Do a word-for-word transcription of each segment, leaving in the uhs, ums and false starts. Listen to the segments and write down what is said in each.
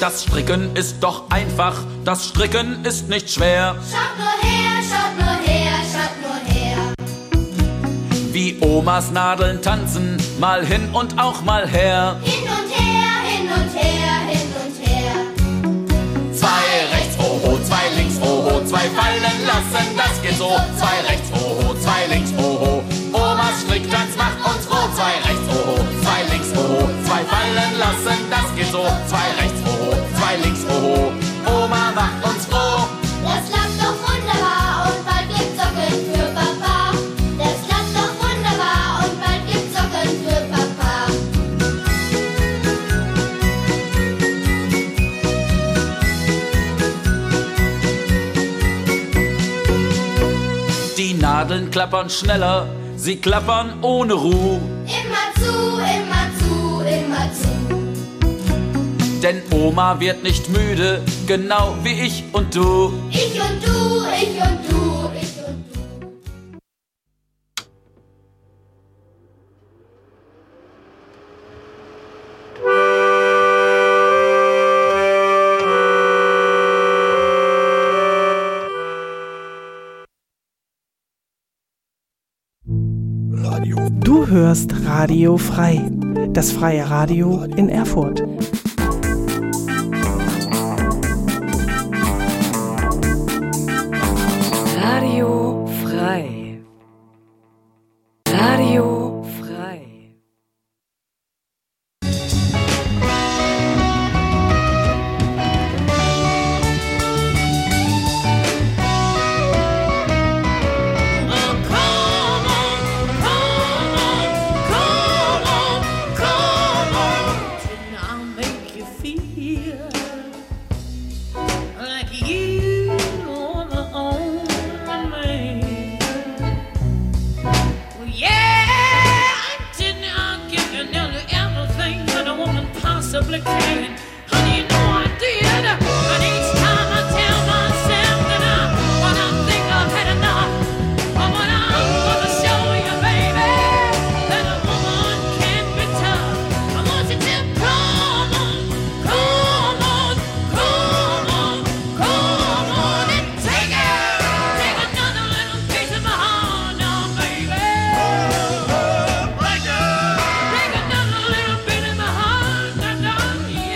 Das Stricken ist doch einfach, das Stricken ist nicht schwer. Schaut nur her, schaut nur her, schaut nur her. Wie Omas Nadeln tanzen, mal hin und auch mal her. Hin und her, hin und her, hin und her. Zwei rechts, oho, zwei links, oho, zwei fallen lassen, das geht so. Zwei rechts, oho, zwei links, oho. Omas Stricktanz macht uns froh. Zwei rechts, oho, zwei links, oho, zwei fallen lassen, das geht so. Zwei rechts, oho, zwei links, oho. Oma macht uns froh. Das klappt doch wunderbar und bald gibt's Socken für Papa. Das klappt doch wunderbar und bald gibt's Socken für Papa. Die Nadeln klappern schneller, sie klappern ohne Ruhe. Immer zu, immer zu, immer zu. Denn Oma wird nicht müde, genau wie ich und du. Ich und du, ich und du, ich und du. Du hörst Radio Frei, das freie Radio in Erfurt. Radio Frei. Radio Frei. Yeah.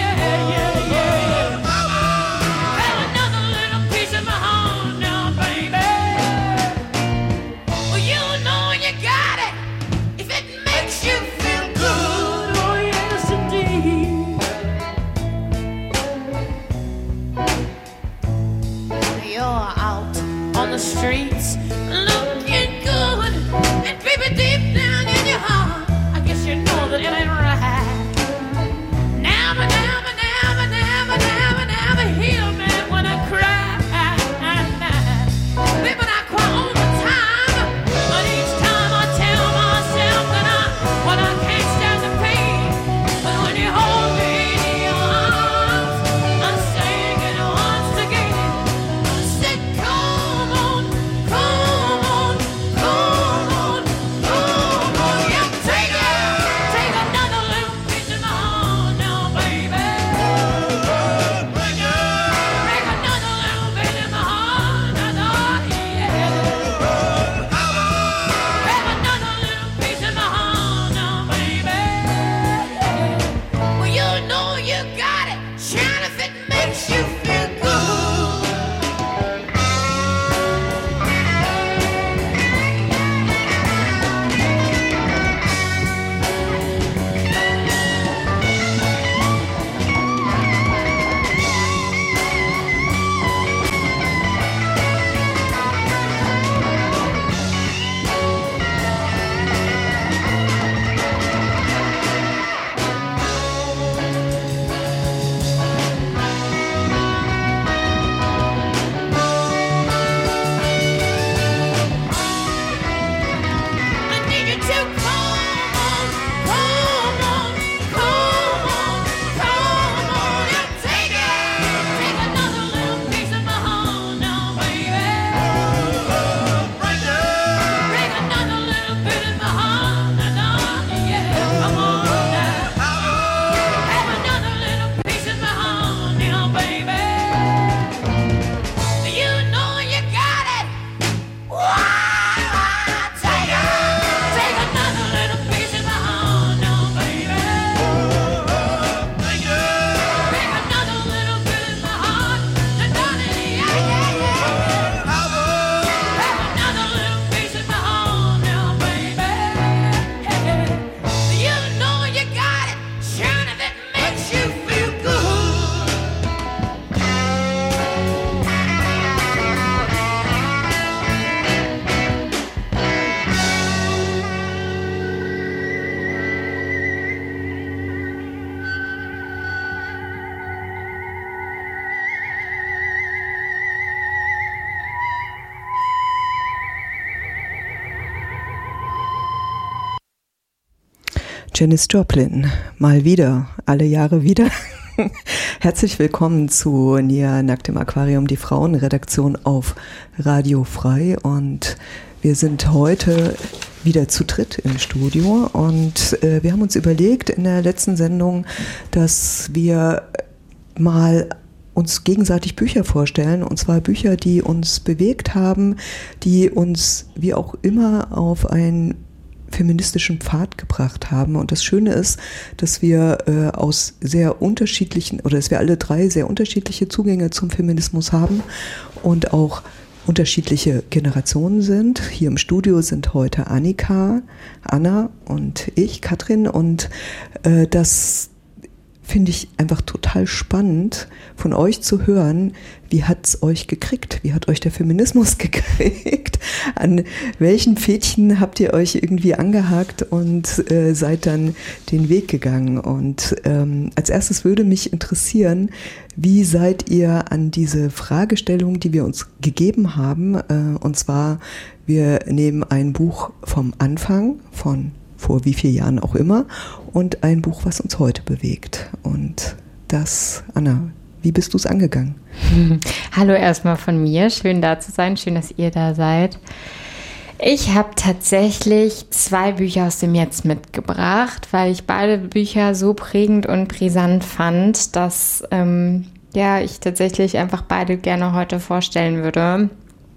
Janis Joplin, mal wieder, alle Jahre wieder. Herzlich willkommen zu Nia Nackt im Aquarium, die Frauenredaktion auf Radio Frei. Und wir sind heute wieder zu dritt im Studio. Und äh, wir haben uns überlegt in der letzten Sendung, dass wir mal uns gegenseitig Bücher vorstellen, und zwar Bücher, die uns bewegt haben, die uns wie auch immer auf ein feministischen Pfad gebracht haben. Und das Schöne ist, dass wir äh, aus sehr unterschiedlichen, oder dass wir alle drei sehr unterschiedliche Zugänge zum Feminismus haben und auch unterschiedliche Generationen sind. Hier im Studio sind heute Annika, Anna und ich, Katrin, und äh, das finde ich einfach total spannend, von euch zu hören, wie hat's euch gekriegt? Wie hat euch der Feminismus gekriegt? An welchen Fädchen habt ihr euch irgendwie angehakt und äh, seid dann den Weg gegangen? Und ähm, als erstes würde mich interessieren, wie seid ihr an diese Fragestellung, die wir uns gegeben haben, äh, und zwar, wir nehmen ein Buch vom Anfang, von vor wie vielen Jahren auch immer, und ein Buch, was uns heute bewegt. Und das, Anna, wie bist du es angegangen? Hallo erstmal von mir, schön da zu sein, schön, dass ihr da seid. Ich habe tatsächlich zwei Bücher aus dem Jetzt mitgebracht, weil ich beide Bücher so prägend und brisant fand, dass ähm, ja, ich tatsächlich einfach beide gerne heute vorstellen würde.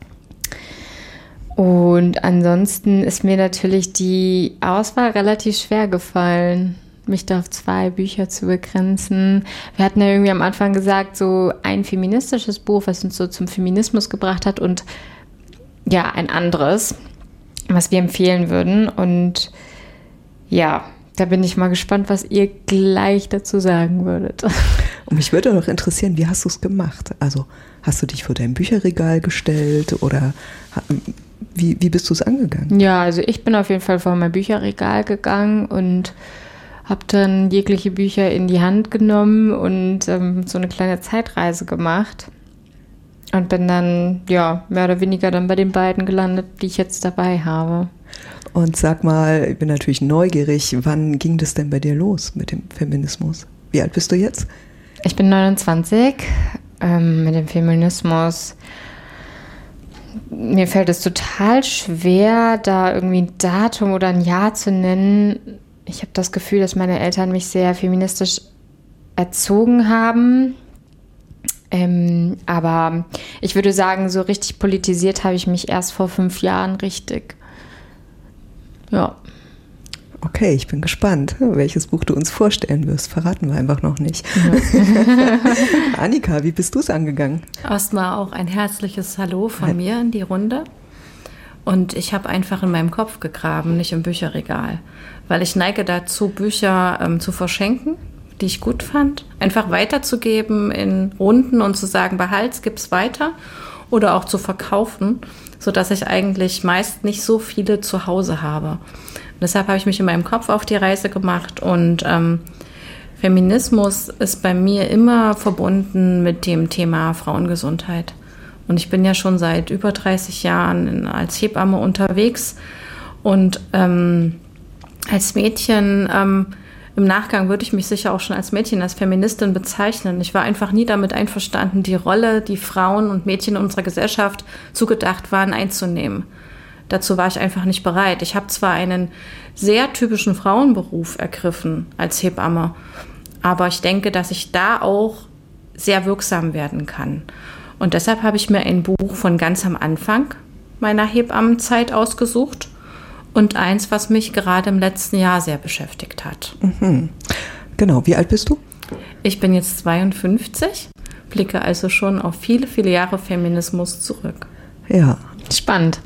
Und ansonsten ist mir natürlich die Auswahl relativ schwer gefallen, mich da auf zwei Bücher zu begrenzen. Wir hatten ja irgendwie am Anfang gesagt, so ein feministisches Buch, was uns so zum Feminismus gebracht hat, und ja, ein anderes, was wir empfehlen würden. Und ja, da bin ich mal gespannt, was ihr gleich dazu sagen würdet. Und mich würde doch interessieren, wie hast du es gemacht? Also hast du dich vor dein Bücherregal gestellt oder wie, wie bist du es angegangen? Ja, also ich bin auf jeden Fall vor mein Bücherregal gegangen und habe dann jegliche Bücher in die Hand genommen und ähm, so eine kleine Zeitreise gemacht und bin dann, ja, mehr oder weniger dann bei den beiden gelandet, die ich jetzt dabei habe. Und sag mal, ich bin natürlich neugierig, wann ging das denn bei dir los mit dem Feminismus? Wie alt bist du jetzt? Ich bin neunundzwanzig, ähm, mit dem Feminismus. Mir fällt es total schwer, da irgendwie ein Datum oder ein Jahr zu nennen. Ich habe das Gefühl, dass meine Eltern mich sehr feministisch erzogen haben. Ähm, aber ich würde sagen, so richtig politisiert habe ich mich erst vor fünf Jahren richtig. Ja. Okay, ich bin gespannt, welches Buch du uns vorstellen wirst. Verraten wir einfach noch nicht. Ja. Annika, wie bist du es angegangen? Erstmal auch ein herzliches Hallo von Hi. mir in die Runde. Und ich habe einfach in meinem Kopf gegraben, nicht im Bücherregal. Weil ich neige dazu, Bücher ähm, zu verschenken, die ich gut fand. Einfach weiterzugeben in Runden und zu sagen, behalt's, gib's weiter. Oder auch zu verkaufen, sodass ich eigentlich meist nicht so viele zu Hause habe. Und deshalb habe ich mich in meinem Kopf auf die Reise gemacht. Und ähm, Feminismus ist bei mir immer verbunden mit dem Thema Frauengesundheit. Und ich bin ja schon seit über dreißig Jahren als Hebamme unterwegs. Und ähm, als Mädchen, ähm, im Nachgang würde ich mich sicher auch schon als Mädchen, als Feministin bezeichnen. Ich war einfach nie damit einverstanden, die Rolle, die Frauen und Mädchen in unserer Gesellschaft zugedacht waren, einzunehmen. Dazu war ich einfach nicht bereit. Ich habe zwar einen sehr typischen Frauenberuf ergriffen als Hebamme, aber ich denke, dass ich da auch sehr wirksam werden kann. Und deshalb habe ich mir ein Buch von ganz am Anfang meiner Hebammenzeit ausgesucht und eins, was mich gerade im letzten Jahr sehr beschäftigt hat. Mhm. Genau, wie alt bist du? Ich bin jetzt zweiundfünfzig, blicke also schon auf viele, viele Jahre Feminismus zurück. Ja. Spannend.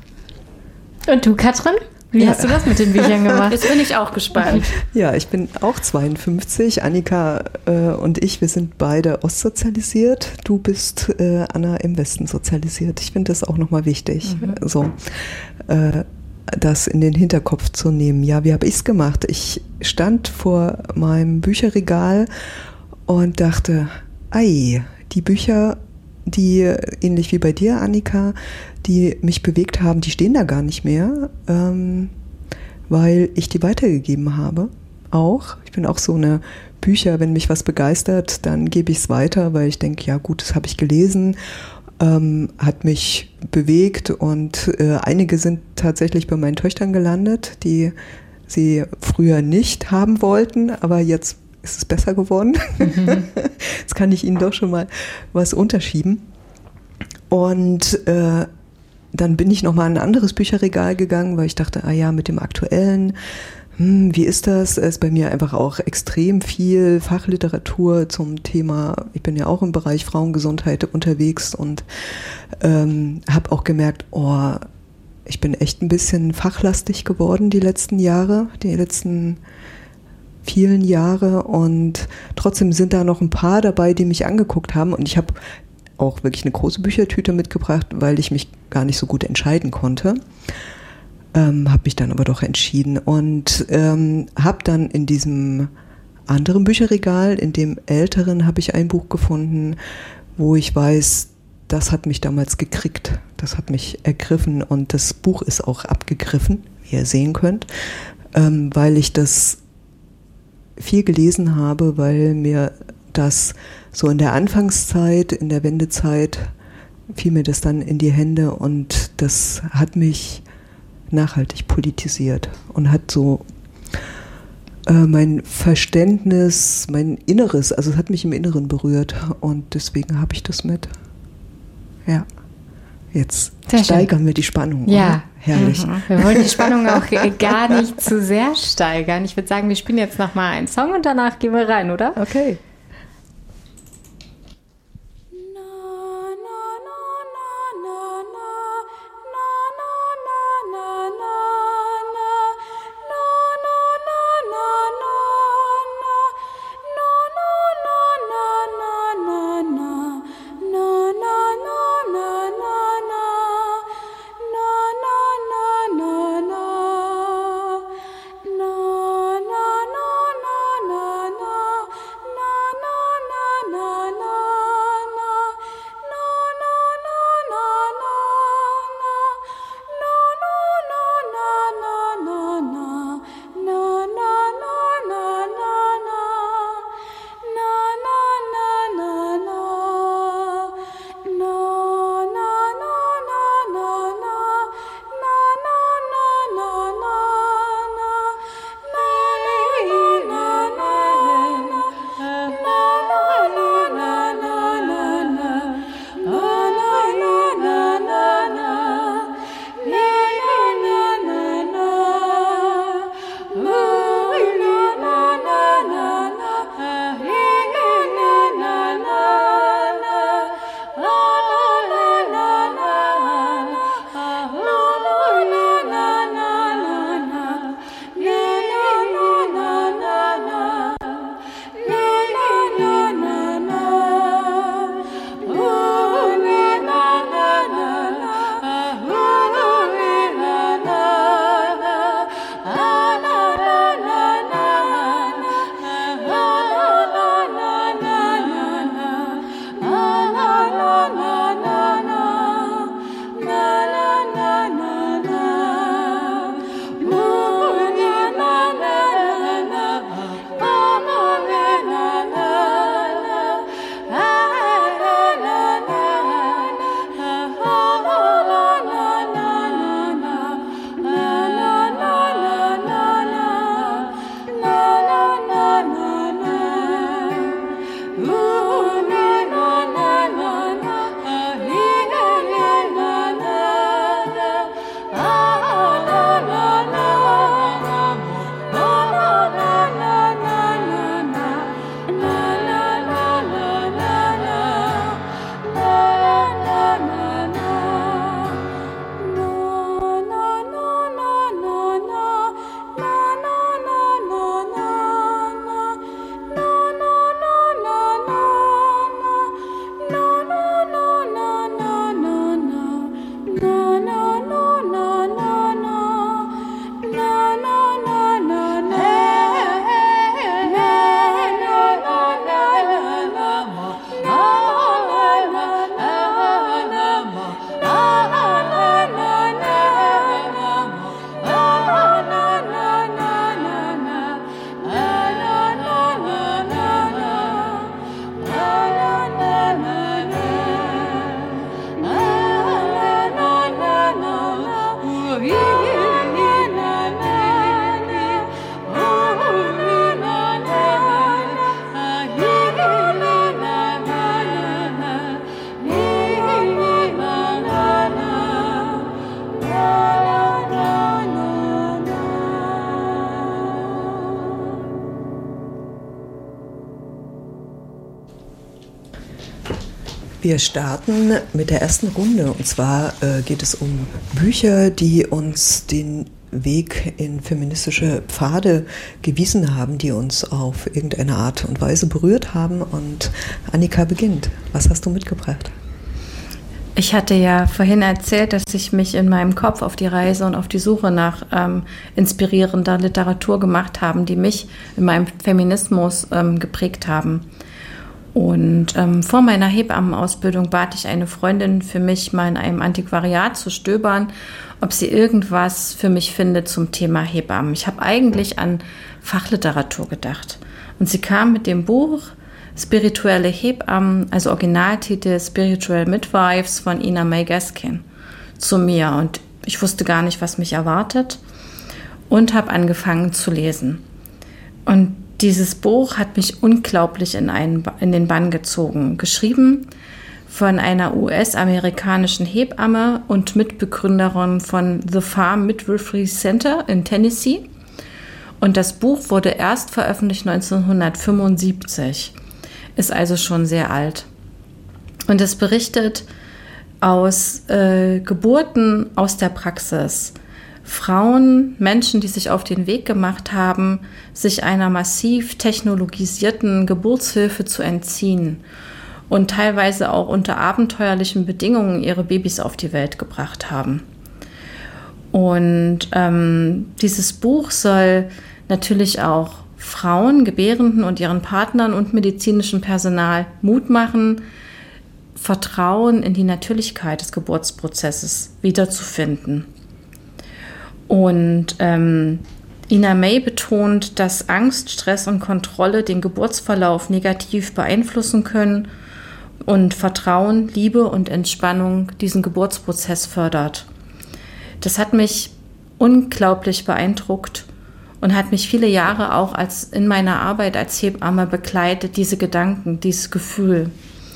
Und du, Katrin? Wie ja. hast du das mit den Büchern gemacht? Jetzt bin ich auch gespannt. Ja, ich bin auch zweiundfünfzig. Annika äh, und ich, wir sind beide ostsozialisiert. Du bist, äh, Anna, im Westen sozialisiert. Ich finde das auch nochmal wichtig, mhm. so, äh, das in den Hinterkopf zu nehmen. Ja, wie habe ich es gemacht? Ich stand vor meinem Bücherregal und dachte, ei, die Bücher, die ähnlich wie bei dir, Annika, die mich bewegt haben, die stehen da gar nicht mehr, ähm, weil ich die weitergegeben habe auch. Ich bin auch so eine Bücher, wenn mich was begeistert, dann gebe ich es weiter, weil ich denke, ja gut, das habe ich gelesen, ähm, hat mich bewegt und äh, einige sind tatsächlich bei meinen Töchtern gelandet, die sie früher nicht haben wollten, aber jetzt ist es besser geworden. Mhm. Jetzt kann ich ihnen doch schon mal was unterschieben. Und äh, dann bin ich nochmal in ein anderes Bücherregal gegangen, weil ich dachte, ah ja, mit dem aktuellen, hm, wie ist das? Es ist bei mir einfach auch extrem viel Fachliteratur zum Thema, ich bin ja auch im Bereich Frauengesundheit unterwegs und ähm, habe auch gemerkt, oh, ich bin echt ein bisschen fachlastig geworden die letzten Jahre, die letzten vielen Jahre und trotzdem sind da noch ein paar dabei, die mich angeguckt haben und ich habe auch wirklich eine große Büchertüte mitgebracht, weil ich mich gar nicht so gut entscheiden konnte. Ähm, habe mich dann aber doch entschieden und ähm, habe dann in diesem anderen Bücherregal, in dem älteren, habe ich ein Buch gefunden, wo ich weiß, das hat mich damals gekriegt, das hat mich ergriffen und das Buch ist auch abgegriffen, wie ihr sehen könnt, ähm, weil ich das viel gelesen habe, weil mir das so in der Anfangszeit, in der Wendezeit, fiel mir das dann in die Hände und das hat mich nachhaltig politisiert und hat so äh, mein Verständnis, mein Inneres, also es hat mich im Inneren berührt und deswegen habe ich das mit. Ja, jetzt sehr steigern schön. Wir die Spannung. Ja, oder? Herrlich. Mhm. Wir wollen die Spannung auch gar nicht zu sehr steigern. Ich würde sagen, wir spielen jetzt nochmal einen Song und danach gehen wir rein, oder? Okay. Na Wir starten mit der ersten Runde und zwar äh, geht es um Bücher, die uns den Weg in feministische Pfade gewiesen haben, die uns auf irgendeine Art und Weise berührt haben. Und Annika beginnt. Was hast du mitgebracht? Ich hatte ja vorhin erzählt, dass ich mich in meinem Kopf auf die Reise und auf die Suche nach ähm, inspirierender Literatur gemacht habe, die mich in meinem Feminismus ähm, geprägt haben. Und ähm, vor meiner Hebammenausbildung bat ich eine Freundin für mich, mal in einem Antiquariat zu stöbern, ob sie irgendwas für mich findet zum Thema Hebammen. Ich habe eigentlich an Fachliteratur gedacht. Und sie kam mit dem Buch Spirituelle Hebammen, also Originaltitel Spiritual Midwives von Ina May Gaskin, zu mir. Und ich wusste gar nicht, was mich erwartet und habe angefangen zu lesen. Und dieses Buch hat mich unglaublich in, einen, in den Bann gezogen. Geschrieben von einer U S-amerikanischen Hebamme und Mitbegründerin von The Farm Midwifery Center in Tennessee. Und das Buch wurde erst veröffentlicht neunzehnhundertfünfundsiebzig. Ist also schon sehr alt. Und es berichtet aus äh, Geburten aus der Praxis. Frauen, Menschen, die sich auf den Weg gemacht haben, sich einer massiv technologisierten Geburtshilfe zu entziehen und teilweise auch unter abenteuerlichen Bedingungen ihre Babys auf die Welt gebracht haben. Und ähm, dieses Buch soll natürlich auch Frauen, Gebärenden und ihren Partnern und medizinischem Personal Mut machen, Vertrauen in die Natürlichkeit des Geburtsprozesses wiederzufinden. Und ähm, Ina May betont, dass Angst, Stress und Kontrolle den Geburtsverlauf negativ beeinflussen können und Vertrauen, Liebe und Entspannung diesen Geburtsprozess fördert. Das hat mich unglaublich beeindruckt und hat mich viele Jahre auch als in meiner Arbeit als Hebamme begleitet, diese Gedanken, dieses Gefühl.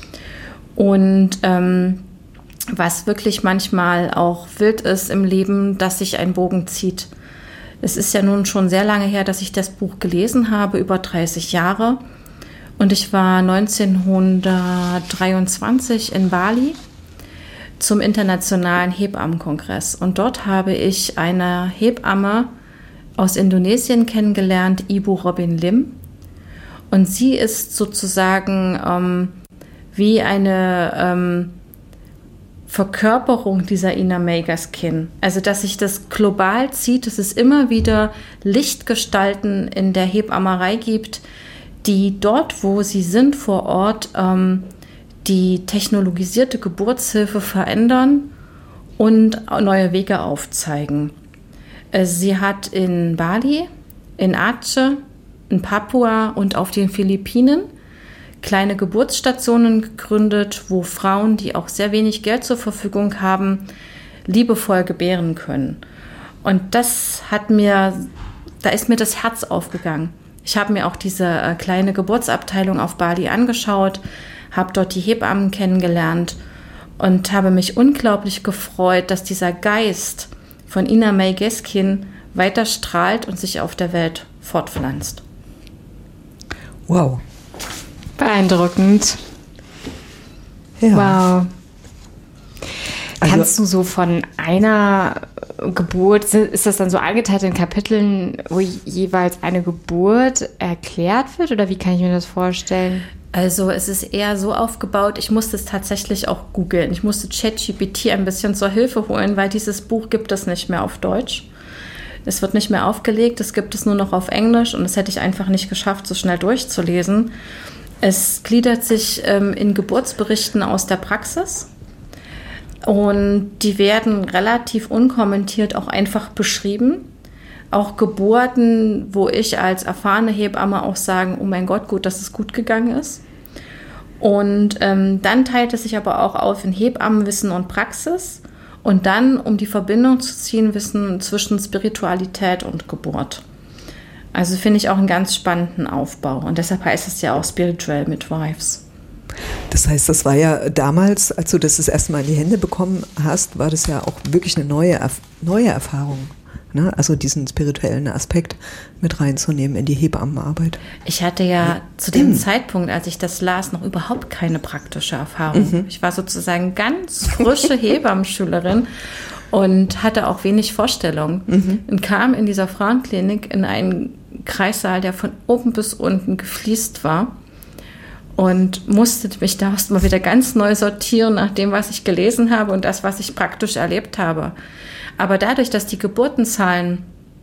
Und ähm, was wirklich manchmal auch wild ist im Leben, dass sich ein Bogen zieht. Es ist ja nun schon sehr lange her, dass ich das Buch gelesen habe, über dreißig Jahre. Und ich war neunzehnhundertdreiundzwanzig in Bali zum Internationalen Hebammenkongress. Und dort habe ich eine Hebamme aus Indonesien kennengelernt, Ibu Robin Lim. Und sie ist sozusagen ähm, wie eine ähm, Verkörperung dieser Ina May Gaskin. Also, dass sich das global zieht, dass es immer wieder Lichtgestalten in der Hebammerei gibt, die dort, wo sie sind, vor Ort, ähm, die technologisierte Geburtshilfe verändern und neue Wege aufzeigen. Sie hat in Bali, in Aceh, in Papua und auf den Philippinen kleine Geburtsstationen gegründet, wo Frauen, die auch sehr wenig Geld zur Verfügung haben, liebevoll gebären können. Und das hat mir, da ist mir das Herz aufgegangen. Ich habe mir auch diese äh, kleine Geburtsabteilung auf Bali angeschaut, habe dort die Hebammen kennengelernt und habe mich unglaublich gefreut, dass dieser Geist von Ina May Gaskin weiter strahlt und sich auf der Welt fortpflanzt. Wow. Beeindruckend. Ja. Wow. Also, Kannst du so von einer Geburt, ist das dann so eingeteilt in Kapiteln, wo jeweils eine Geburt erklärt wird? Oder wie kann ich mir das vorstellen? Also es ist eher so aufgebaut, ich musste es tatsächlich auch googeln. Ich musste ChatGPT ein bisschen zur Hilfe holen, weil dieses Buch gibt es nicht mehr auf Deutsch. Es wird nicht mehr aufgelegt, es gibt es nur noch auf Englisch und das hätte ich einfach nicht geschafft, so schnell durchzulesen. Es gliedert sich ähm, in Geburtsberichten aus der Praxis und die werden relativ unkommentiert auch einfach beschrieben. Auch Geburten, wo ich als erfahrene Hebamme auch sagen, oh mein Gott, gut, dass es gut gegangen ist. Und ähm, dann teilt es sich aber auch auf in Hebammenwissen und Praxis und dann, um die Verbindung zu ziehen, Wissen zwischen Spiritualität und Geburt. Also finde ich auch einen ganz spannenden Aufbau und deshalb heißt es ja auch Spiritual Midwives. Das heißt, das war ja damals, als du das das erste Mal in die Hände bekommen hast, war das ja auch wirklich eine neue, neue Erfahrung. Ne? Also diesen spirituellen Aspekt mit reinzunehmen in die Hebammenarbeit. Ich hatte ja zu dem Zeitpunkt, als ich das las, noch überhaupt keine praktische Erfahrung. Mhm. Ich war sozusagen ganz frische Hebammenschülerin und hatte auch wenig Vorstellung. Mhm. Und kam in dieser Frauenklinik in einen Kreissaal, der von oben bis unten gefliest war. Und musste mich da erst mal wieder ganz neu sortieren nach dem, was ich gelesen habe und das, was ich praktisch erlebt habe. Aber dadurch, dass die Geburtenzahlen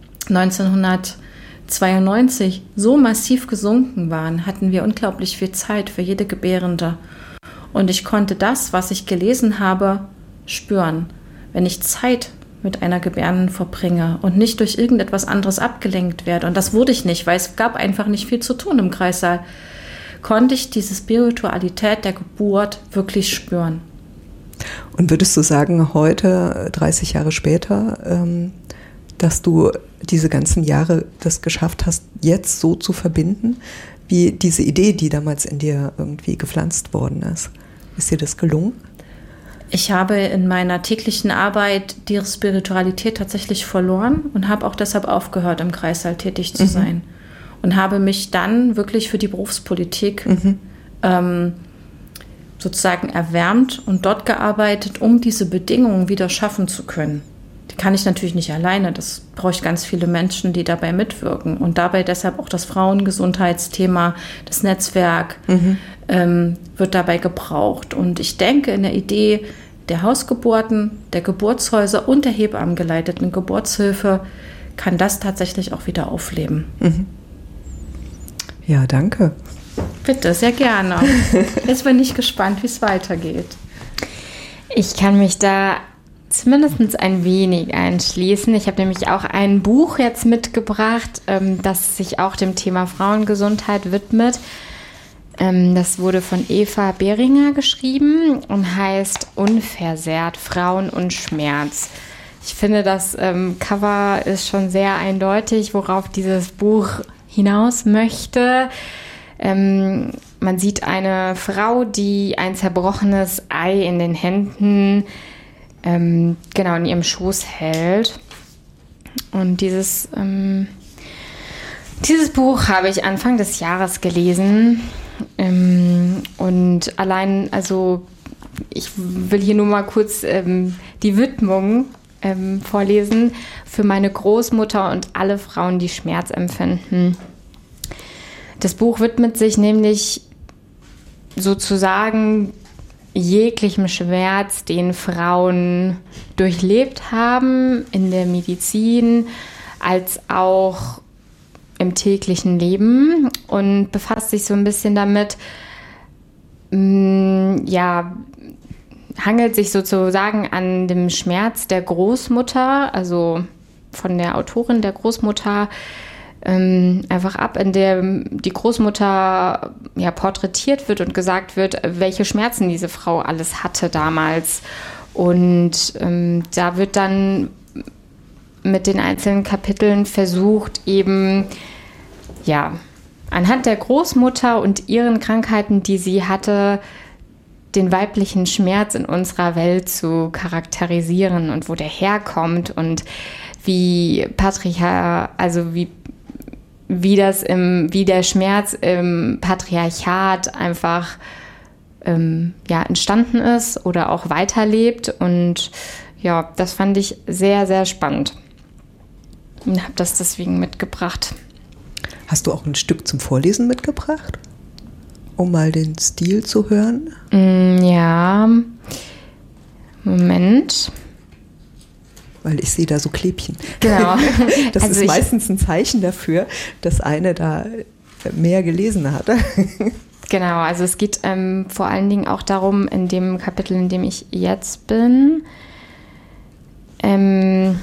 neunzehnhundertzweiundneunzig so massiv gesunken waren, hatten wir unglaublich viel Zeit für jede Gebärende. Und ich konnte das, was ich gelesen habe, spüren. Wenn ich Zeit mit einer Gebärenden verbringe und nicht durch irgendetwas anderes abgelenkt werde, und das wurde ich nicht, weil es gab einfach nicht viel zu tun im Kreissaal, konnte ich diese Spiritualität der Geburt wirklich spüren. Und würdest du sagen, heute, dreißig Jahre später, ähm, dass du diese ganzen Jahre das geschafft hast, jetzt so zu verbinden, wie diese Idee, die damals in dir irgendwie gepflanzt worden ist? Ist dir das gelungen? Ich habe in meiner täglichen Arbeit die Spiritualität tatsächlich verloren und habe auch deshalb aufgehört, im Kreissaal tätig zu mhm. sein. Und habe mich dann wirklich für die Berufspolitik mhm. ähm, sozusagen erwärmt und dort gearbeitet, um diese Bedingungen wieder schaffen zu können. Die kann ich natürlich nicht alleine, das brauche ich ganz viele Menschen, die dabei mitwirken. Und dabei deshalb auch das Frauengesundheitsthema, das Netzwerk mhm. ähm, wird dabei gebraucht. Und ich denke, in der Idee der Hausgeburten, der Geburtshäuser und der hebammengeleiteten Geburtshilfe kann das tatsächlich auch wieder aufleben. Mhm. Ja, danke. Bitte, sehr gerne. Jetzt bin ich gespannt, wie es weitergeht. Ich kann mich da zumindest ein wenig einschließen. Ich habe nämlich auch ein Buch jetzt mitgebracht, ähm, das sich auch dem Thema Frauengesundheit widmet. Ähm, das wurde von Eva Behringer geschrieben und heißt Unversehrt, Frauen und Schmerz. Ich finde, das ähm, Cover ist schon sehr eindeutig, worauf dieses Buch hinaus möchte. Ähm, man sieht eine Frau, die ein zerbrochenes Ei in den Händen, ähm, genau, in ihrem Schoß hält. Und dieses, ähm, dieses Buch habe ich Anfang des Jahres gelesen. Ähm, und allein, also ich will hier nur mal kurz ähm, die Widmung ähm, vorlesen für meine Großmutter und alle Frauen, die Schmerz empfinden. Das Buch widmet sich nämlich sozusagen jeglichem Schmerz, den Frauen durchlebt haben, in der Medizin als auch im täglichen Leben, und befasst sich so ein bisschen damit, mh, ja, hangelt sich sozusagen an dem Schmerz der Großmutter, also von der Autorin der Großmutter, ähm, einfach ab, in der die Großmutter ja porträtiert wird und gesagt wird, welche Schmerzen diese Frau alles hatte damals. Und ähm, da wird dann mit den einzelnen Kapiteln versucht, eben ja anhand der Großmutter und ihren Krankheiten, die sie hatte, den weiblichen Schmerz in unserer Welt zu charakterisieren und wo der herkommt und wie Patriarchat, also wie, wie das im, wie der Schmerz im Patriarchat einfach ähm, ja, entstanden ist oder auch weiterlebt. Und ja, das fand ich sehr, sehr spannend und habe das deswegen mitgebracht. Hast du auch ein Stück zum Vorlesen mitgebracht, um mal den Stil zu hören? Mm, ja, Moment. Weil ich sehe da so Klebchen. Genau. Das also ist meistens ein Zeichen dafür, dass eine da mehr gelesen hat. Genau, also es geht ähm, vor allen Dingen auch darum, in dem Kapitel, in dem ich jetzt bin, ähm,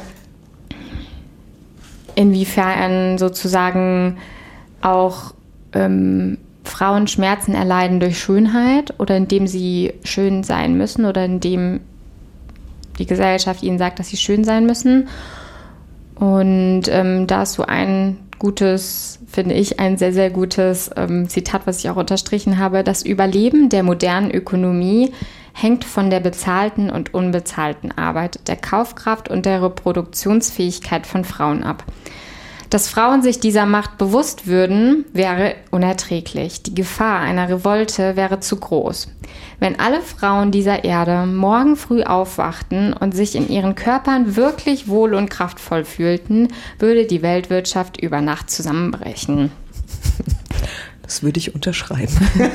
inwiefern sozusagen auch ähm, Frauen Schmerzen erleiden durch Schönheit oder indem sie schön sein müssen oder indem die Gesellschaft ihnen sagt, dass sie schön sein müssen. Und ähm, da ist so ein gutes, finde ich, ein sehr, sehr gutes ähm, Zitat, was ich auch unterstrichen habe: Das Überleben der modernen Ökonomie hängt von der bezahlten und unbezahlten Arbeit, der Kaufkraft und der Reproduktionsfähigkeit von Frauen ab. Dass Frauen sich dieser Macht bewusst würden, wäre unerträglich. Die Gefahr einer Revolte wäre zu groß. Wenn alle Frauen dieser Erde morgen früh aufwachten und sich in ihren Körpern wirklich wohl und kraftvoll fühlten, würde die Weltwirtschaft über Nacht zusammenbrechen. Das würde ich unterschreiben.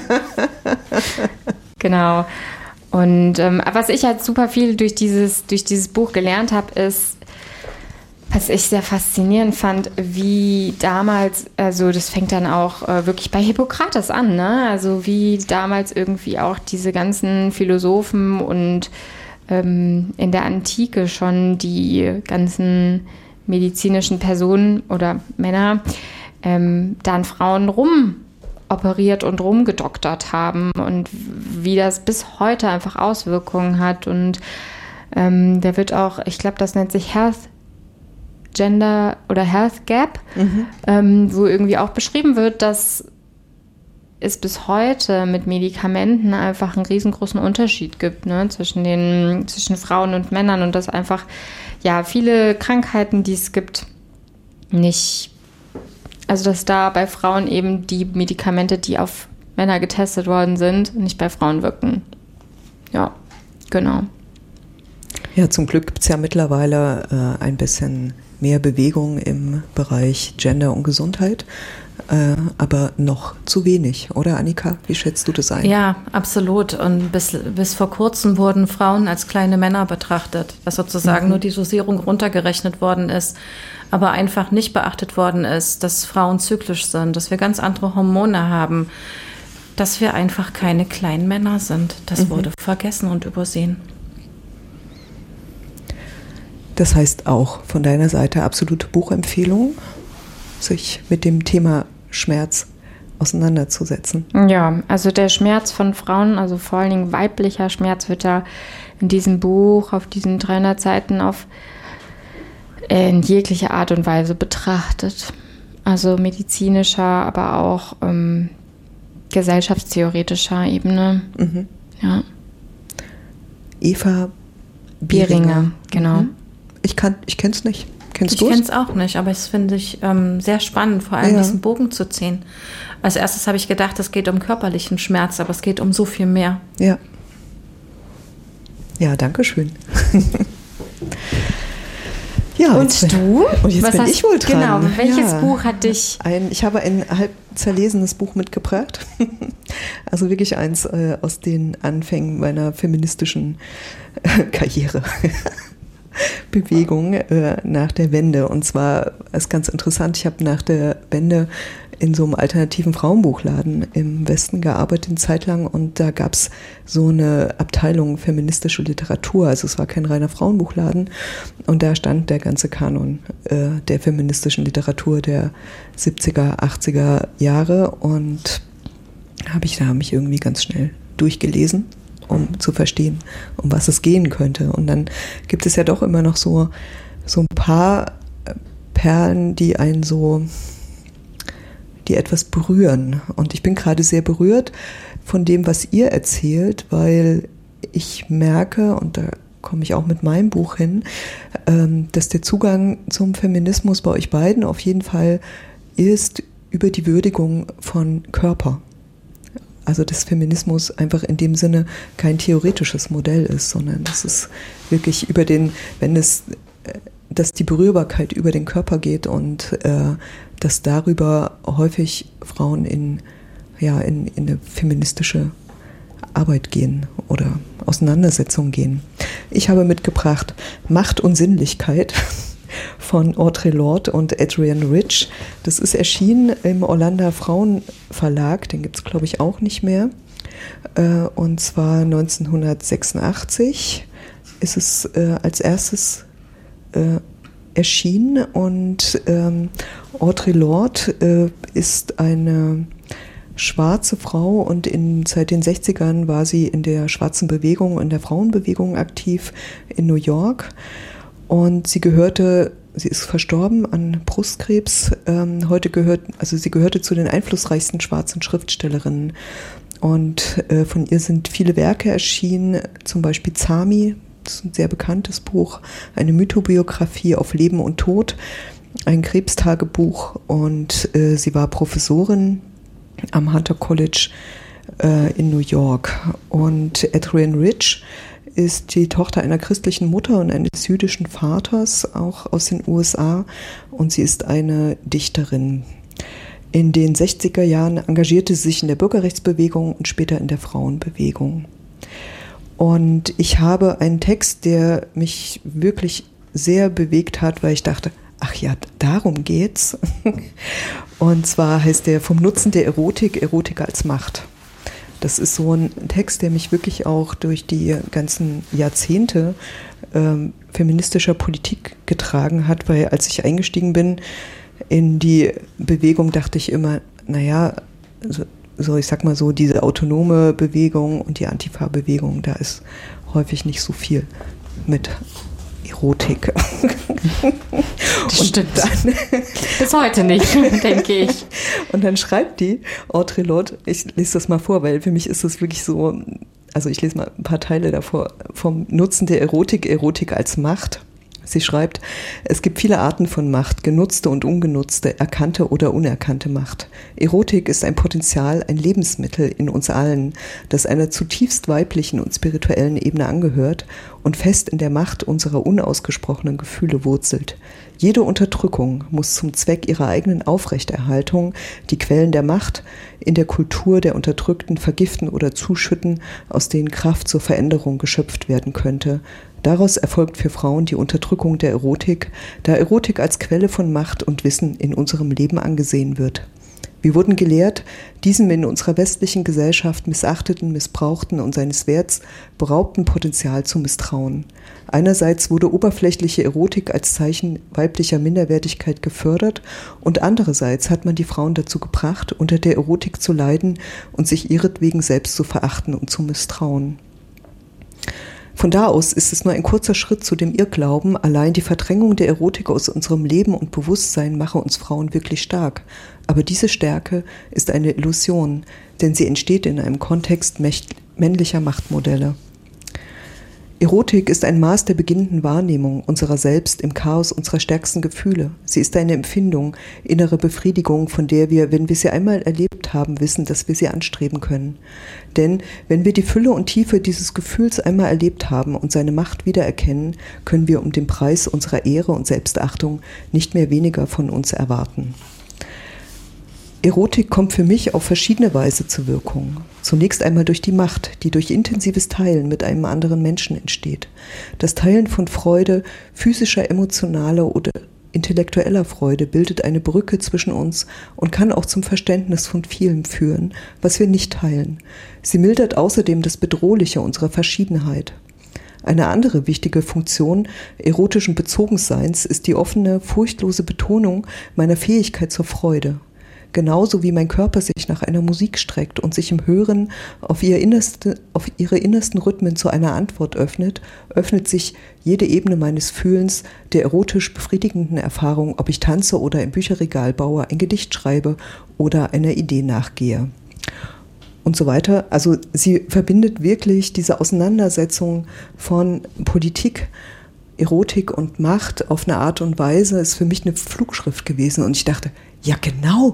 Genau. Und ähm, was ich halt super viel durch dieses, durch dieses Buch gelernt habe, ist, was ich sehr faszinierend fand, wie damals, also das fängt dann auch äh, wirklich bei Hippokrates an, ne? Also wie damals irgendwie auch diese ganzen Philosophen und ähm, in der Antike schon die ganzen medizinischen Personen oder Männer ähm, dann Frauen rum operiert und rumgedoktert haben und wie das bis heute einfach Auswirkungen hat. Und ähm, da wird auch, ich glaube, das nennt sich Health Gender oder Health Gap, mhm. ähm, wo irgendwie auch beschrieben wird, dass es bis heute mit Medikamenten einfach einen riesengroßen Unterschied gibt, ne, zwischen den, zwischen Frauen und Männern und dass einfach, ja, viele Krankheiten, die es gibt, nicht, also dass da bei Frauen eben die Medikamente, die auf Männer getestet worden sind, nicht bei Frauen wirken. Ja, genau. Ja, zum Glück gibt es ja mittlerweile äh, ein bisschen mehr Bewegung im Bereich Gender und Gesundheit, äh, aber noch zu wenig, oder Annika? Wie schätzt du das ein? Ja, absolut. Und bis, bis vor kurzem wurden Frauen als kleine Männer betrachtet, dass sozusagen mhm. nur die Dosierung runtergerechnet worden ist, aber einfach nicht beachtet worden ist, dass Frauen zyklisch sind, dass wir ganz andere Hormone haben, dass wir einfach keine kleinen Männer sind. Das mhm. wurde vergessen und übersehen. Das heißt auch von deiner Seite absolute Buchempfehlung, sich mit dem Thema Schmerz auseinanderzusetzen. Ja, also der Schmerz von Frauen, also vor allen Dingen weiblicher Schmerz, wird da in diesem Buch auf diesen dreihundert Seiten auf in jeglicher Art und Weise betrachtet. Also medizinischer, aber auch ähm, gesellschaftstheoretischer Ebene. Mhm. Ja. Eva Bieringer, Bieringer genau. Mhm. Ich kann, ich kenne es nicht. Kennst ich kenne es auch nicht, aber es finde ich ähm, sehr spannend, vor allem ja. diesen Bogen zu ziehen. Als erstes habe ich gedacht, es geht um körperlichen Schmerz, aber es geht um so viel mehr. Ja. Ja, danke schön. Ja, und jetzt, du? Und jetzt Was bin hast, ich wohl dran. Genau, welches ja. Buch hat dich... Ein, ich habe ein halb zerlesenes Buch mitgebracht. Also wirklich eins äh, aus den Anfängen meiner feministischen äh, Karriere. Bewegung äh, nach der Wende. Und zwar ist ganz interessant, ich habe nach der Wende in so einem alternativen Frauenbuchladen im Westen gearbeitet, eine Zeit lang, und da gab es so eine Abteilung feministische Literatur, also es war kein reiner Frauenbuchladen, und da stand der ganze Kanon äh, der feministischen Literatur der siebziger, achtziger Jahre, und habe ich da mich irgendwie ganz schnell durchgelesen, um zu verstehen, um was es gehen könnte. Und dann gibt es ja doch immer noch so, so ein paar Perlen, die einen so, die etwas berühren. Und ich bin gerade sehr berührt von dem, was ihr erzählt, weil ich merke, und da komme ich auch mit meinem Buch hin, dass der Zugang zum Feminismus bei euch beiden auf jeden Fall ist über die Würdigung von Körper. Also dass Feminismus einfach in dem Sinne kein theoretisches Modell ist, sondern dass es wirklich über den, wenn es, dass die Berührbarkeit über den Körper geht und äh, dass darüber häufig Frauen in, ja, in, in eine feministische Arbeit gehen oder Auseinandersetzung gehen. Ich habe mitgebracht Macht und Sinnlichkeit von Audre Lorde und Adrienne Rich. Das ist erschienen im Orlando Frauenverlag, den gibt es glaube ich auch nicht mehr. Und zwar neunzehnhundertsechsundachtzig ist es als erstes erschienen, und Audre Lorde ist eine schwarze Frau, und in, seit den sechzigern war sie in der schwarzen Bewegung, in der Frauenbewegung aktiv in New York. Und sie gehörte, sie ist verstorben an Brustkrebs. Ähm, heute gehört, also sie gehörte zu den einflussreichsten schwarzen Schriftstellerinnen. Und äh, von ihr sind viele Werke erschienen, zum Beispiel Zami, das ist ein sehr bekanntes Buch, eine Mythobiografie auf Leben und Tod, ein Krebstagebuch, und äh, sie war Professorin am Hunter College äh, in New York. Und Adrienne Rich ist die Tochter einer christlichen Mutter und eines jüdischen Vaters, auch aus den U S A, und sie ist eine Dichterin. In den sechziger Jahren engagierte sie sich in der Bürgerrechtsbewegung und später in der Frauenbewegung. Und ich habe einen Text, der mich wirklich sehr bewegt hat, weil ich dachte, ach ja, darum geht's. Und zwar heißt der Vom Nutzen der Erotik, Erotik als Macht. Das ist so ein Text, der mich wirklich auch durch die ganzen Jahrzehnte ähm, feministischer Politik getragen hat, weil als ich eingestiegen bin in die Bewegung, dachte ich immer, naja, so, so ich sag mal so, diese autonome Bewegung und die Antifa-Bewegung, da ist häufig nicht so viel mit Erotik. Das und stimmt. Dann, bis heute nicht, denke ich. Und dann schreibt die Audre Lorde, ich lese das mal vor, weil für mich ist das wirklich so, also ich lese mal ein paar Teile davor, vom Nutzen der Erotik, Erotik als Macht. Sie schreibt, es gibt viele Arten von Macht, genutzte und ungenutzte, erkannte oder unerkannte Macht. Erotik ist ein Potenzial, ein Lebensmittel in uns allen, das einer zutiefst weiblichen und spirituellen Ebene angehört und fest in der Macht unserer unausgesprochenen Gefühle wurzelt. Jede Unterdrückung muss zum Zweck ihrer eigenen Aufrechterhaltung die Quellen der Macht in der Kultur der Unterdrückten vergiften oder zuschütten, aus denen Kraft zur Veränderung geschöpft werden könnte. Daraus erfolgt für Frauen die Unterdrückung der Erotik, da Erotik als Quelle von Macht und Wissen in unserem Leben angesehen wird. Wir wurden gelehrt, diesem in unserer westlichen Gesellschaft missachteten, missbrauchten und seines Werts beraubten Potenzial zu misstrauen. Einerseits wurde oberflächliche Erotik als Zeichen weiblicher Minderwertigkeit gefördert und andererseits hat man die Frauen dazu gebracht, unter der Erotik zu leiden und sich ihretwegen selbst zu verachten und zu misstrauen. Von da aus ist es nur ein kurzer Schritt zu dem Irrglauben, allein die Verdrängung der Erotik aus unserem Leben und Bewusstsein mache uns Frauen wirklich stark. Aber diese Stärke ist eine Illusion, denn sie entsteht in einem Kontext männlicher Machtmodelle. Erotik ist ein Maß der beginnenden Wahrnehmung unserer selbst im Chaos unserer stärksten Gefühle. Sie ist eine Empfindung, innere Befriedigung, von der wir, wenn wir sie einmal erlebt haben, wissen, dass wir sie anstreben können. Denn wenn wir die Fülle und Tiefe dieses Gefühls einmal erlebt haben und seine Macht wiedererkennen, können wir um den Preis unserer Ehre und Selbstachtung nicht mehr weniger von uns erwarten. Erotik kommt für mich auf verschiedene Weise zur Wirkung. Zunächst einmal durch die Macht, die durch intensives Teilen mit einem anderen Menschen entsteht. Das Teilen von Freude, physischer, emotionaler oder intellektueller Freude bildet eine Brücke zwischen uns und kann auch zum Verständnis von vielem führen, was wir nicht teilen. Sie mildert außerdem das Bedrohliche unserer Verschiedenheit. Eine andere wichtige Funktion erotischen Bezogenseins ist die offene, furchtlose Betonung meiner Fähigkeit zur Freude. Genauso wie mein Körper sich nach einer Musik streckt und sich im Hören auf, ihr innerste, auf ihre innersten Rhythmen zu einer Antwort öffnet, öffnet sich jede Ebene meines Fühlens der erotisch befriedigenden Erfahrung, ob ich tanze oder im Bücherregal baue, ein Gedicht schreibe oder einer Idee nachgehe. Und so weiter. Also sie verbindet wirklich diese Auseinandersetzung von Politik, Erotik und Macht auf eine Art und Weise, ist für mich eine Flugschrift gewesen. Und ich dachte, ja genau,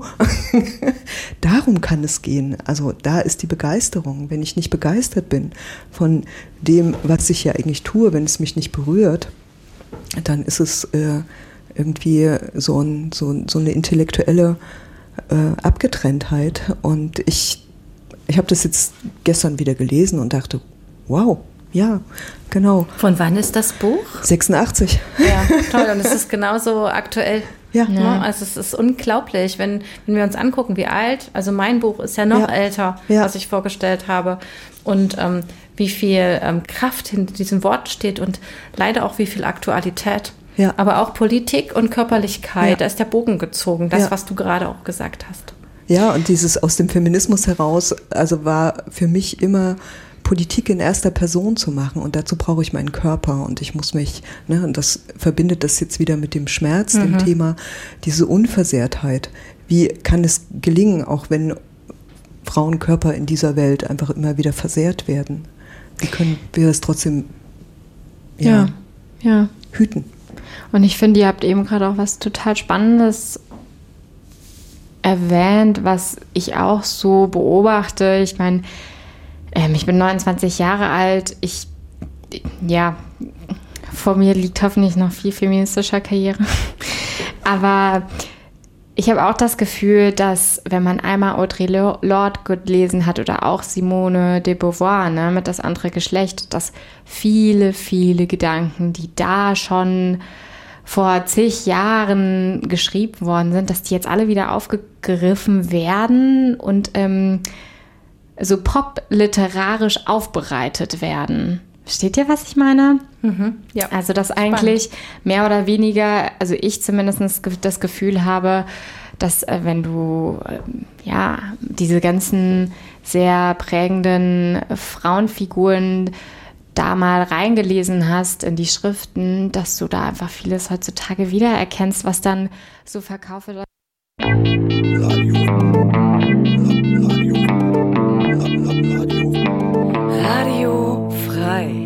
darum kann es gehen. Also da ist die Begeisterung. Wenn ich nicht begeistert bin von dem, was ich ja eigentlich tue, wenn es mich nicht berührt, dann ist es äh, irgendwie so, ein, so, so eine intellektuelle äh, Abgetrenntheit. Und ich, ich habe das jetzt gestern wieder gelesen und dachte, wow, ja, genau. Von wann ist das Buch? sechsundachtzig. Ja, toll. Und es ist genauso aktuell. Ja. Ne? Also es ist unglaublich, wenn, wenn wir uns angucken, wie alt, also mein Buch ist ja noch Ja. älter, Ja. was ich vorgestellt habe. Und ähm, wie viel ähm, Kraft hinter diesem Wort steht und leider auch wie viel Aktualität. Ja. Aber auch Politik und Körperlichkeit, Ja. da ist der Bogen gezogen, das, Ja. was du gerade auch gesagt hast. Ja, und dieses aus dem Feminismus heraus, also war für mich immer Politik in erster Person zu machen und dazu brauche ich meinen Körper und ich muss mich, ne, und das verbindet das jetzt wieder mit dem Schmerz, dem Thema, diese Unversehrtheit. Wie kann es gelingen, auch wenn Frauenkörper in dieser Welt einfach immer wieder versehrt werden? Wie können wir das trotzdem ja, ja, ja. hüten? Und ich finde, ihr habt eben gerade auch was total Spannendes erwähnt, was ich auch so beobachte. Ich meine, ähm, ich bin neunundzwanzig Jahre alt. Ich, ja, vor mir liegt hoffentlich noch viel feministischer Karriere. Aber ich habe auch das Gefühl, dass wenn man einmal Audre Lorde gelesen hat oder auch Simone de Beauvoir, ne, mit Das andere Geschlecht, dass viele, viele Gedanken, die da schon vor zig Jahren geschrieben worden sind, dass die jetzt alle wieder aufgegriffen werden und ähm, so popliterarisch aufbereitet werden. Versteht ihr, was ich meine? Mhm, ja. Also, dass eigentlich mehr oder weniger, also ich zumindest das Gefühl habe, dass äh, wenn du äh, ja diese ganzen sehr prägenden Frauenfiguren da mal reingelesen hast in die Schriften, dass du da einfach vieles heutzutage wiedererkennst, was dann so verkauft wird. Radio. Radio. Radio frei.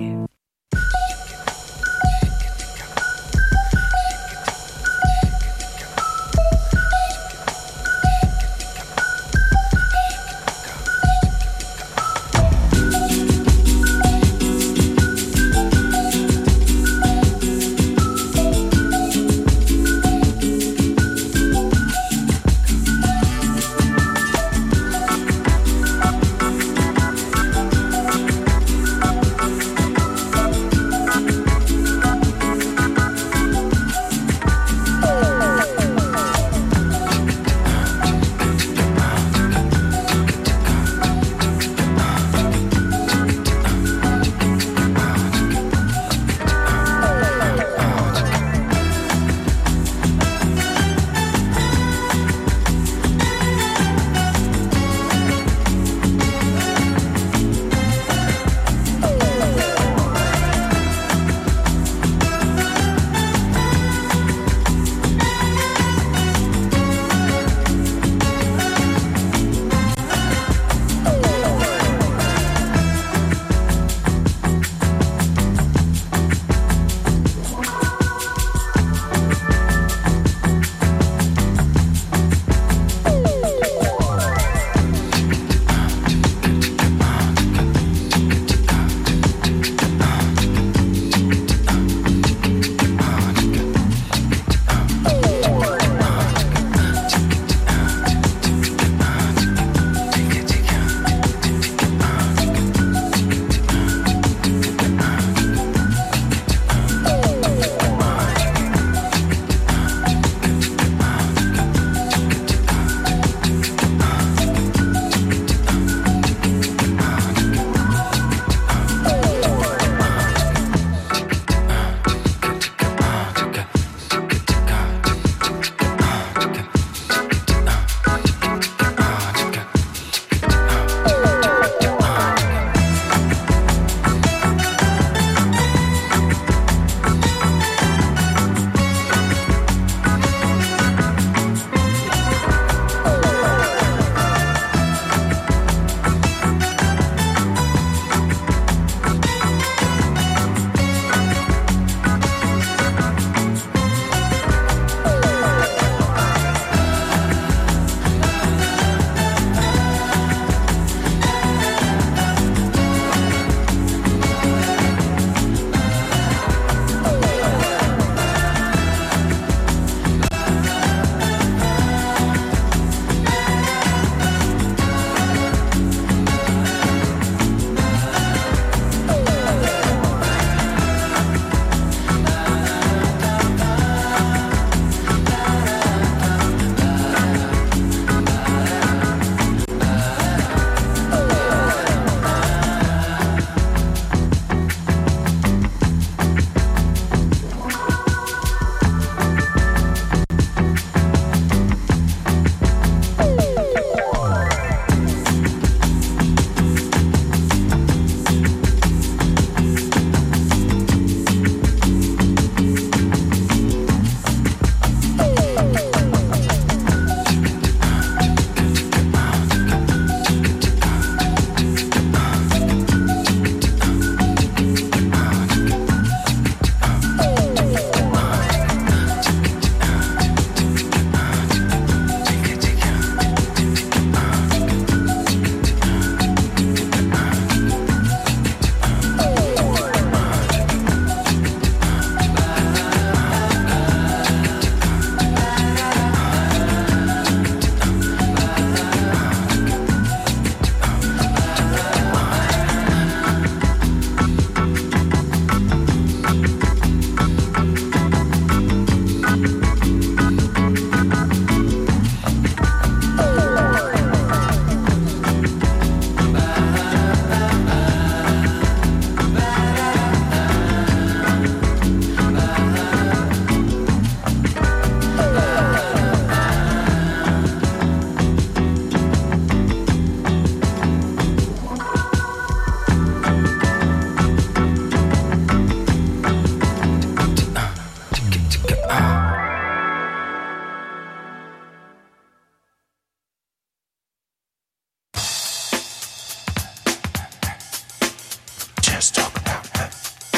Let's talk about it.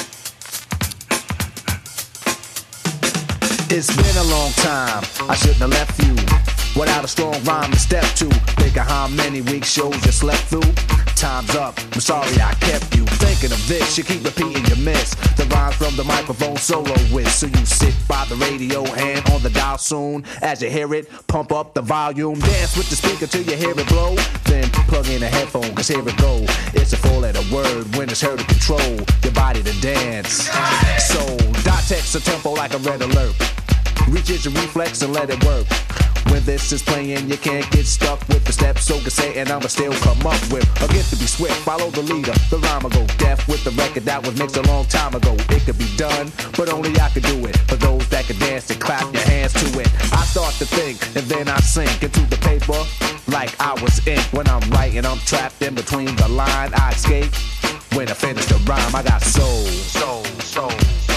It's been a long time, I shouldn't have left you without a strong rhyme to step to. Think of how many weeks shows you slept through. Time's up, I'm sorry I kept you thinking of this. You keep repeating your miss the rhymes from the microphone solo with. So you sit by the radio, hand on the dial soon. As you hear it, pump up the volume. Dance with the speaker till you hear it blow. Then plug in a headphone, cause here it go. It's a four letter word when it's heard to control your body to dance. So dot text a tempo like a red alert. Reach your reflex and let it work. When this is playing, you can't get stuck with the steps. So can say, and I'ma still come up with a gift to be swift. Follow the leader, the rhyme will go deaf with the record that was mixed a long time ago. It could be done, but only I could do it. For those that can dance and clap your hands to it. I start to think, and then I sink into the paper like I was ink. When I'm writing, I'm trapped in between the line. I escape when I finish the rhyme. I got soul, soul, soul.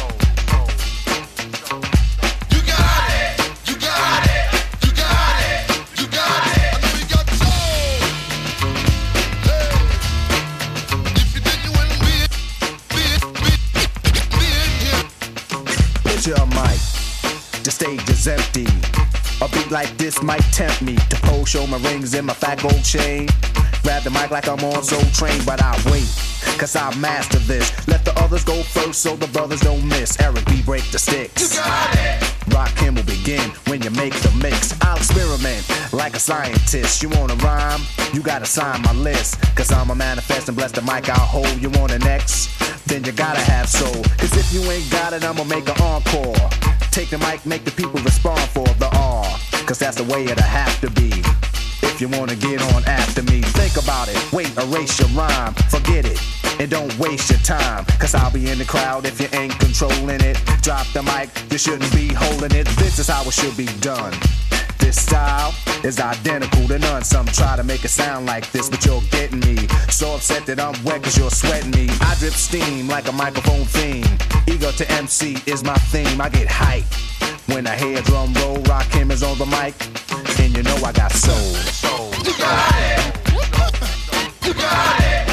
Your mic, the stage is empty. A beat like this might tempt me to pose, show my rings in my fat gold chain. Grab the mic like I'm on Soul Train, but I wait, cause I master this. Let the others go first so the brothers don't miss. Eric B, break the sticks. You got it. Rakim will begin when you make the mix. I'll experiment like a scientist. You wanna rhyme? You gotta sign my list. Cause I'm a manifest and bless the mic I'll hold. You want an X? Then you gotta have soul. Cause if you ain't got it, I'ma make an encore. Take the mic, make the people respond for the R. Cause that's the way it'll have to be. If you wanna get on after me, think about it. Wait, erase your rhyme, forget it. And don't waste your time, cause I'll be in the crowd if you ain't controlling it. Drop the mic, you shouldn't be holding it. This is how it should be done. This style is identical to none. Some try to make it sound like this, but you're getting me so upset that I'm wet cause you're sweating me. I drip steam like a microphone theme. Ego to M C is my theme. I get hype when I hear drum roll. Rakim is on the mic, and you know I got soul. Soul. You got it. You got it.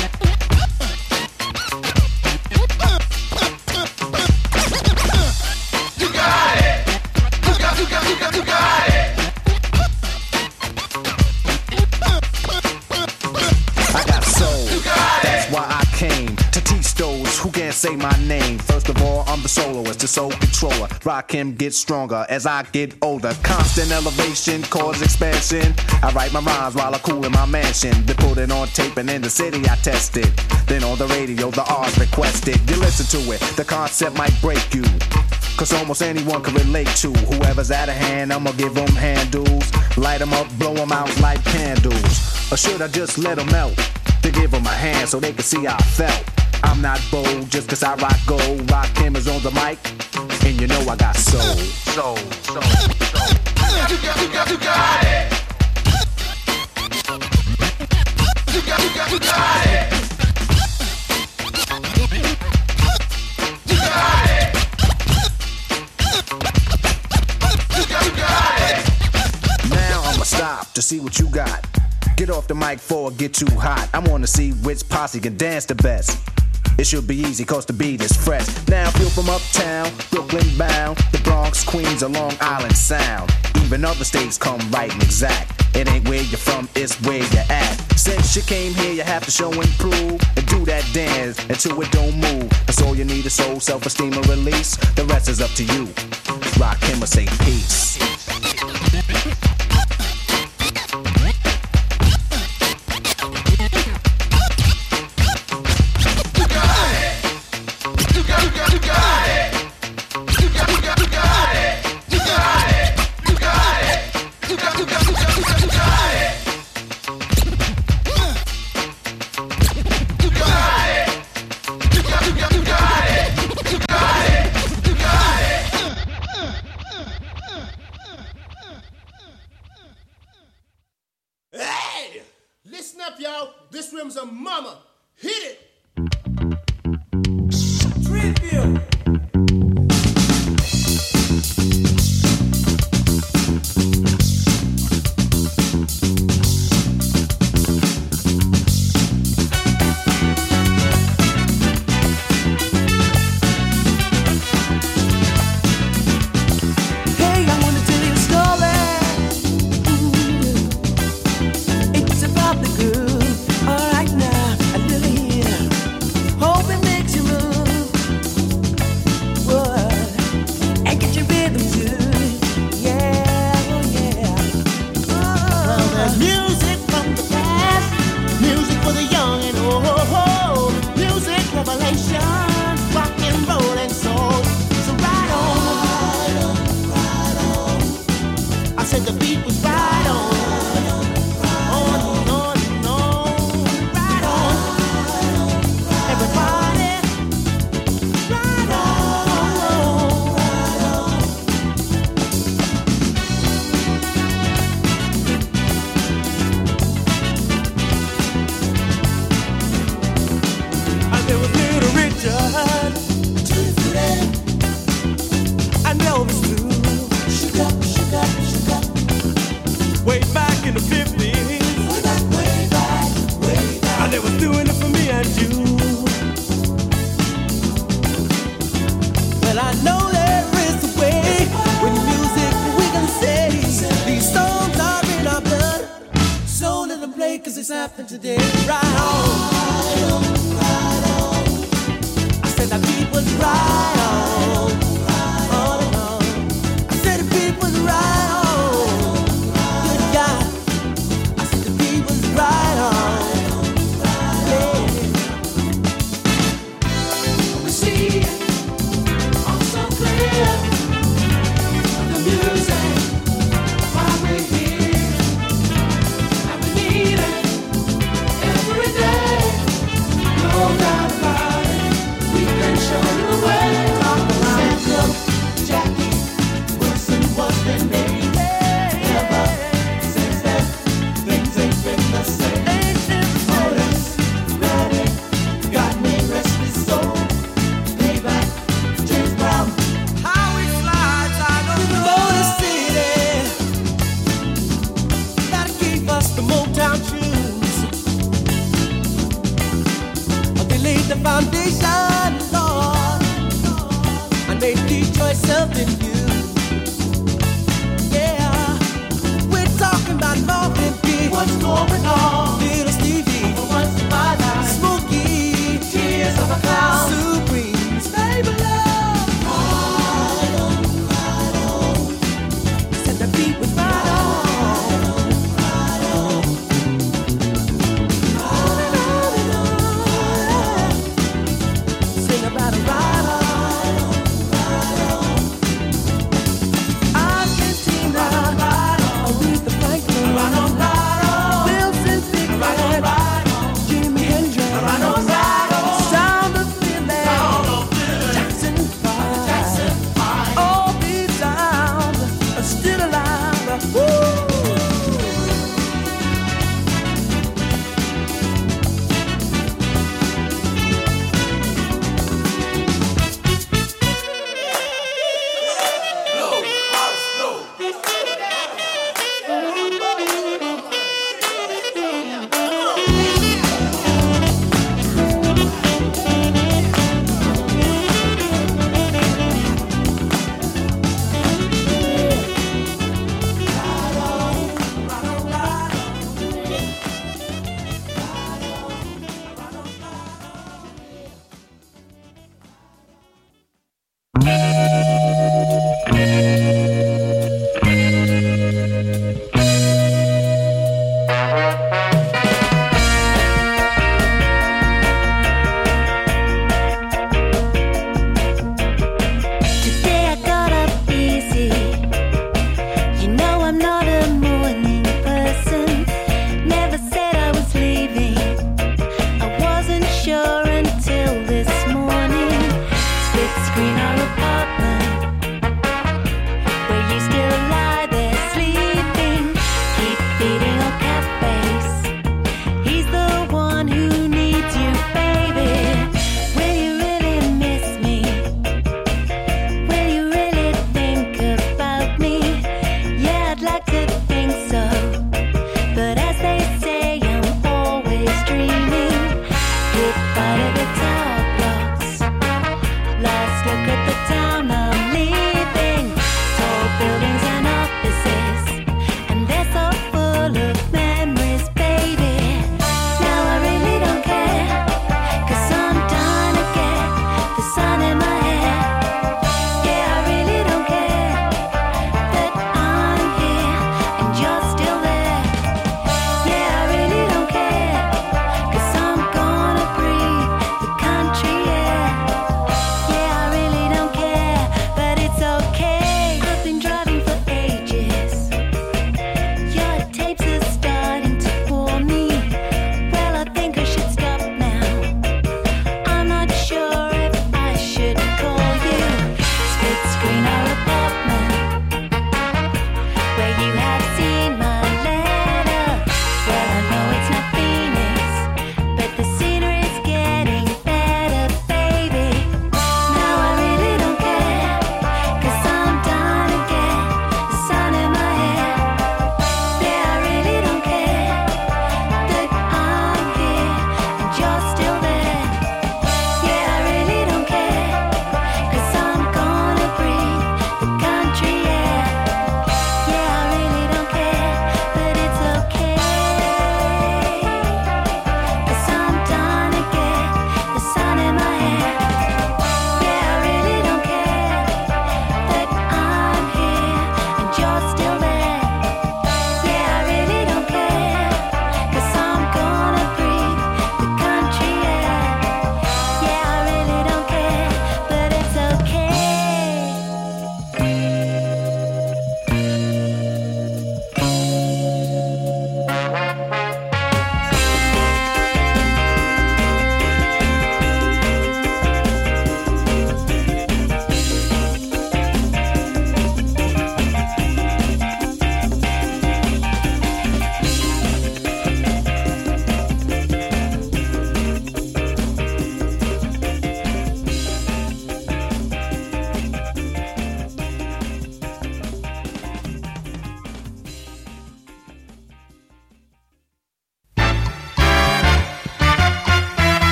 You got it. You got, you got, you got, you got it. I got soul. That's why I came to teach those who can't say my name. First of all, I'm the soloist, the soul controller. Rakim gets stronger as I get older. Constant elevation, cause expansion. I write my rhymes while I cool in my mansion. They put it on tape and in the city I test it. Then on the radio, the R's requested. You listen to it, the concept might break you. Cause almost anyone can relate to whoever's out of hand, I'ma give them handles. Light them up, blow them out like candles. Or should I just let them melt? To give them a hand so they can see how I felt. I'm not bold just cause I rock gold. Rakim is on the mic, and you know I got soul. Soul, soul, soul. You got, you got, you got it. You got, you got, you got it. You got it. You got, you got it. Now I'ma stop to see what you got. Get off the mic before it get too hot. I wanna see which posse can dance the best. It should be easy cause the beat is fresh. Now if you're from uptown, Brooklyn bound, the Bronx, Queens, or Long Island Sound. Even other states come right and exact. It ain't where you're from, it's where you're at. Since you came here, you have to show and prove. And do that dance until it don't move. That's all you need is soul, self-esteem, and release. The rest is up to you. Rakim will say peace. just happened today. Right on, right on. I said the beat was right on, on and on. I said the beat was right on. Good God. I said the beat was right on. Yeah. We see it all so clear. The music, why we're here, and we need it every day. No doubt about it, we can show you the way. Talk about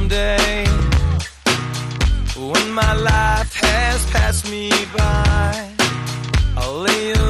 someday, when my life has passed me by, I'll lay